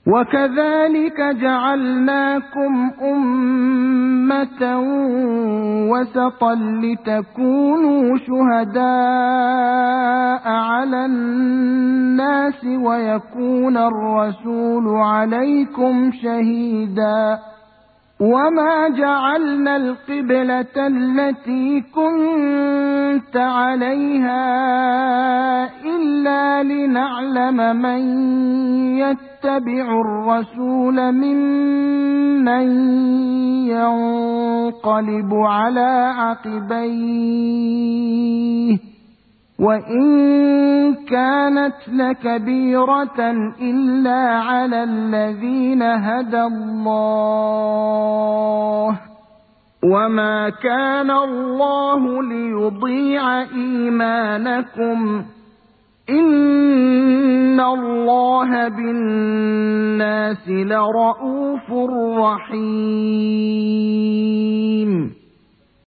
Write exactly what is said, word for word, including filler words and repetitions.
وكذلك جعلناكم أمة وسطا لتكونوا شهداء على الناس ويكون الرسول عليكم شهيدا وما جعلنا القبلة التي كنت عليها إلا لنعلم من يتبع الرسول ممن ينقلب على عقبيه وإن كانت لكبيرة إلا على الذين هدى الله وما كان الله ليضيع إيمانكم إن الله بالناس لرءوف رحيم.